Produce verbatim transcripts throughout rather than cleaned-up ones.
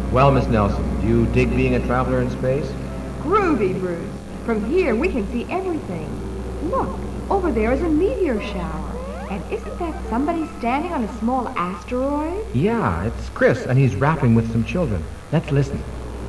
Well, Miss Nelson, do you dig being a traveler in space? Groovy, Bruce. From here, we can see everything. Look, over there is a meteor shower. And isn't that somebody standing on a small asteroid? Yeah, it's Chris, and he's rapping with some children. Let's listen.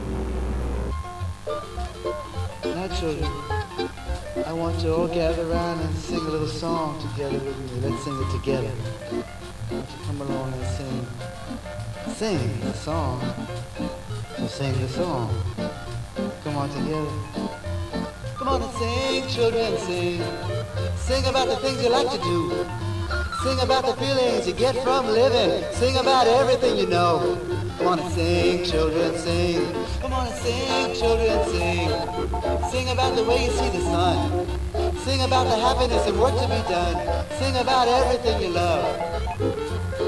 Now, children, I want you to all gather around and sing a little song together with me. Let's sing it together. I want you to come along and sing. Sing the song. So sing the song. Come on together. Come on and sing, children, sing. Sing about the things you like to do. Sing about the feelings you get from living. Sing about everything you know. Come on and sing, children, sing. Come on and sing, children, sing. Sing about the way you see the sun. Sing about the happiness and work to be done. Sing about everything you love.